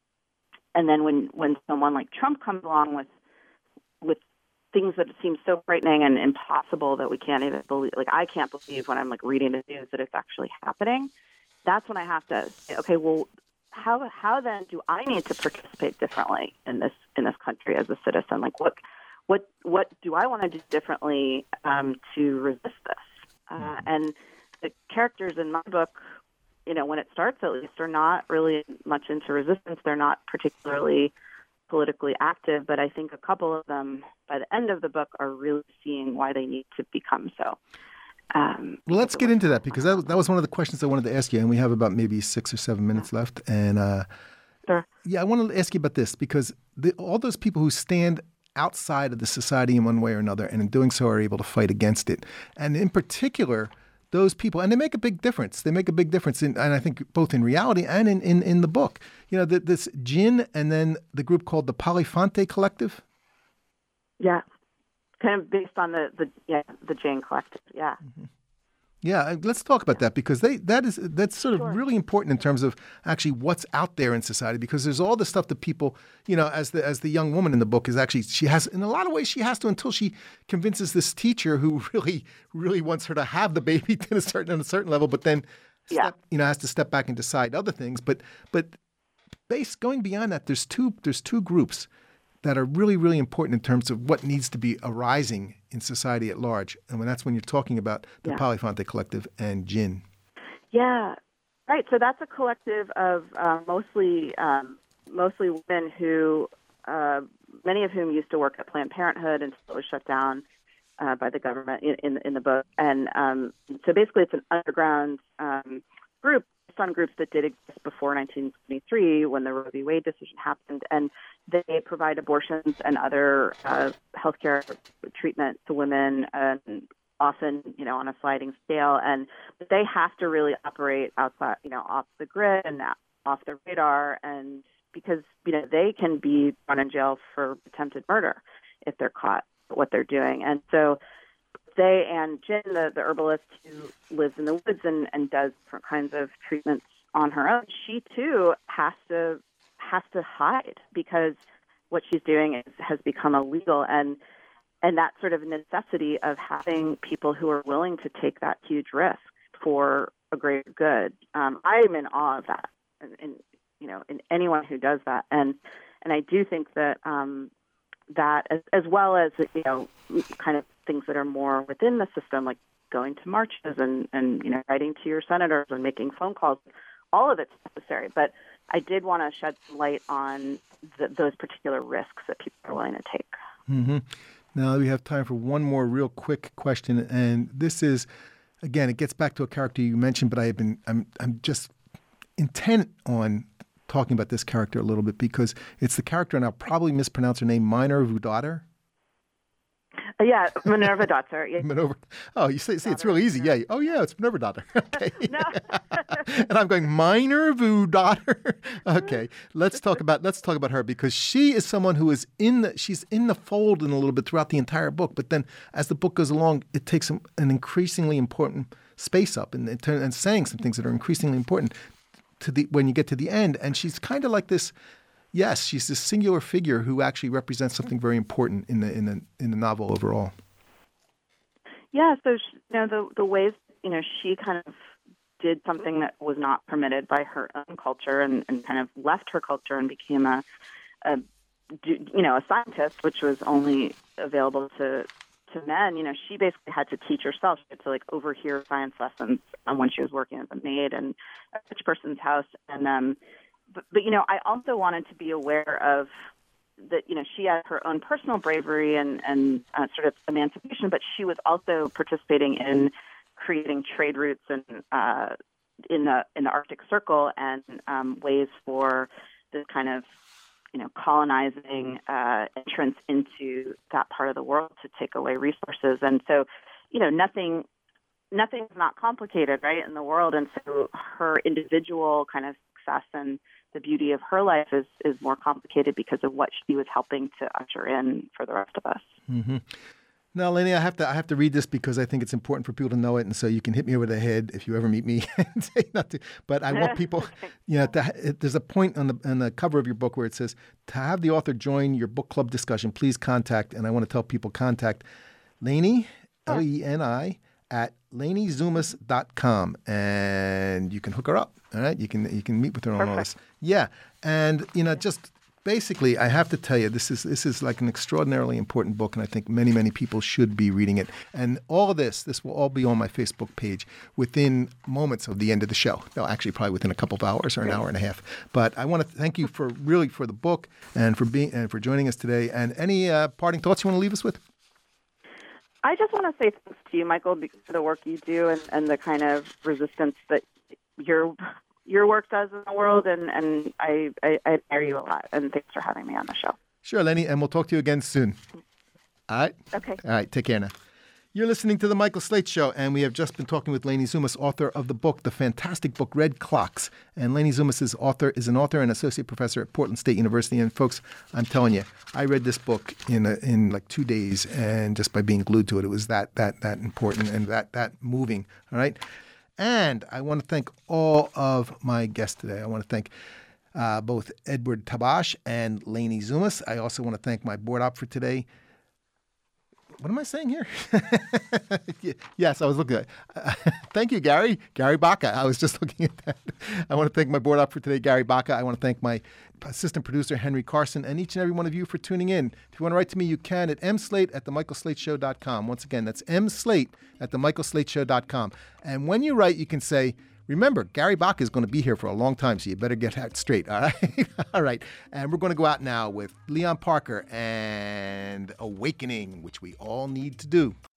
S5: and then when, when someone like Trump comes along with with things that seem so frightening and impossible that we can't even believe, like I can't believe when I'm like reading the news that it's actually happening, that's when I have to say, okay, well, How how then do I need to participate differently in this in this country as a citizen? Like what what what do I want to do differently um, to resist this? Uh, and the characters in my book, you know, when it starts at least, are not really much into resistance. They're not particularly politically active, but I think a couple of them by the end of the book are really seeing why they need to become so. Um,
S1: well, let's get into that because that was, that was one of the questions I wanted to ask you, and we have about maybe six or seven minutes left. And uh,
S5: sure.
S1: yeah, I wanted to ask you about this because the, all those people who stand outside of the society in one way or another, and in doing so are able to fight against it, and in particular, those people, and they make a big difference. They make a big difference, in, and I think both in reality and in, in, in the book. You know, the, this Jinn and then the group called the Polifante Collective.
S5: Yeah, kind of based on the, the yeah the Jane Collective. Yeah.
S1: Mm-hmm. Yeah, let's talk about that because they that is that's sort of
S5: Sure.
S1: really important in terms of actually what's out there in society, because there's all the stuff that people, you know, as the as the young woman in the book is actually, she has, in a lot of ways she has to, until she convinces this teacher who really really wants her to have the baby to a certain on a certain level, but then
S5: Yeah.
S1: step, you know, has to step back and decide other things. But but base going beyond that, there's two there's two groups that are really, really important in terms of what needs to be arising in society at large. And when that's when you're talking about the
S5: Yeah.
S1: Polifante Collective and Jinn.
S5: Yeah, right. So that's a collective of uh, mostly um, mostly women who, uh, many of whom used to work at Planned Parenthood until it was shut down uh, by the government in, in, in the book. And um, so basically it's an underground um, group, based on groups that did exist before nineteen seventy-three when the Roe v. Wade decision happened. And they provide abortions and other uh, healthcare treatment to women, and often, you know, on a sliding scale. And they have to really operate outside, you know, off the grid and off the radar. And because, you know, they can be thrown in jail for attempted murder if they're caught at what they're doing. And so they and Jinn, the, the herbalist who lives in the woods and, and does different kinds of treatments on her own, she too has to has to hide because what she's doing is, has become illegal. And and that sort of necessity of having people who are willing to take that huge risk for a greater good. Um, I'm in awe of that, and, and you know, in anyone who does that. And and I do think that um, that as, as well as, you know, kind of things that are more within the system, like going to marches and, and you know, writing to your senators and making phone calls, all of it's necessary. But I did want to shed some light on the, those particular risks that people are willing to take.
S1: Mm-hmm. Now we have time for one more real quick question, and this is, again, it gets back to a character you mentioned, but I have been, I'm, I'm just intent on talking about this character a little bit because it's the character, and I'll probably mispronounce her name, Minor Vudaughter.
S5: Uh, yeah, Minerva Daughter. Yeah.
S1: Minerva. Oh, you say, see, it's really easy. Yeah. Oh, yeah, it's Minerva Daughter. Okay.
S5: No.
S1: And I'm going, Minor Vudaughter. Okay, let's talk about let's talk about her because she is someone who is in the she's in the fold in a little bit throughout the entire book. But then as the book goes along, it takes an, an increasingly important space up and, and saying some things that are increasingly important to the when you get to the end. And she's kind of like this. Yes, she's this singular figure who actually represents something very important in the in the in the novel overall.
S5: Yeah, so she, you know the the ways you know she kind of did something that was not permitted by her own culture, and, and kind of left her culture and became a, a you know a scientist, which was only available to to men. You know, she basically had to teach herself. She had to like overhear science lessons um, when she was working as a maid in a rich person's house, and um. But, but, you know, I also wanted to be aware of that, you know, she had her own personal bravery and, and uh, sort of emancipation, but she was also participating in creating trade routes and uh, in the in the Arctic Circle and um, ways for this kind of, you know, colonizing uh, entrance into that part of the world to take away resources. And so, you know, nothing nothing's not complicated, right, in the world. And so her individual kind of success and the beauty of her life is, is more complicated because of what she was helping to usher in for the rest of us.
S1: Mm-hmm. Now, Lenny, I have to I have to read this because I think it's important for people to know it, and so you can hit me over the head if you ever meet me and say not to. But I want people, you know, to, it, there's a point on the on the cover of your book where it says to have the author join your book club discussion, please contact, and I want to tell people contact Leni, L E N I, at Leni Zumas dot com, and you can hook her up. All right, you can you can meet with her on all this. Yeah, and you know, just basically, I have to tell you, this is this is like an extraordinarily important book, and I think many many people should be reading it. And all of this, this will all be on my Facebook page within moments of the end of the show. No, actually, probably within a couple of hours or an hour and a half. But I want to thank you for really for the book and for being and for joining us today. And any uh, parting thoughts you want to leave us with?
S5: I just want to say thanks to you, Michael, for the work you do and, and the kind of resistance that your your work does in the world. And, and I, I, I admire you a lot. And thanks for having me on the show.
S1: Sure, Lenny, and we'll talk to you again soon. All right?
S5: Okay.
S1: All right, take care now. You're listening to The Michael Slate Show, and we have just been talking with Lainey Zumas, author of the book, the fantastic book, Red Clocks. And Lainey Zumas is, author, is an author and associate professor at Portland State University. And folks, I'm telling you, I read this book in a, in like two days, and just by being glued to it, it was that that that important and that that moving. All right. And I want to thank all of my guests today. I want to thank uh, both Edward Tabash and Lainey Zumas. I also want to thank my board op for today. What am I saying here? Yes, I was looking at uh, Thank you, Gary. Gary Baca. I was just looking at that. I want to thank my board op for today, Gary Baca. I want to thank my assistant producer, Henry Carson, and each and every one of you for tuning in. If you want to write to me, you can at mslate at the michael slate show dot com. Once again, that's mslate at the michael slate show dot com. And when you write, you can say, remember, Gary Baca is going to be here for a long time, so you better get that straight, all right? All right. And we're going to go out now with Leon Parker and Awakening, which we all need to do.